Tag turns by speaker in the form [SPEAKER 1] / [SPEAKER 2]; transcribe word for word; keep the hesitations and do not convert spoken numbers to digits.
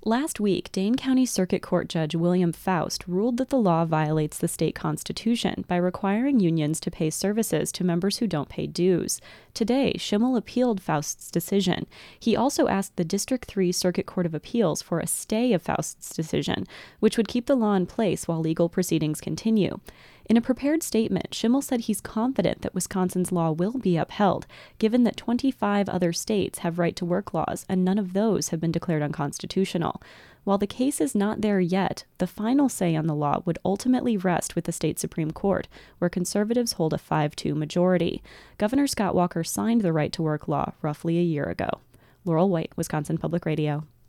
[SPEAKER 1] Last week, Dane County Circuit Court Judge William Faust ruled that the law violates the state constitution by requiring unions to pay services to members who don't pay dues. Today, Schimmel appealed Faust's decision. He also asked the District three Circuit Court of Appeals for a stay of Faust's decision, which would keep the law in place while legal proceedings continue. In a prepared statement, Schimmel said he's confident that Wisconsin's law will be upheld, given that twenty-five other states have right-to-work laws and none of those have been declared unconstitutional. While the case is not there yet, the final say on the law would ultimately rest with the state Supreme Court, where conservatives hold a five two majority. Governor Scott Walker signed the right-to-work law roughly a year ago. Laurel White, Wisconsin Public Radio.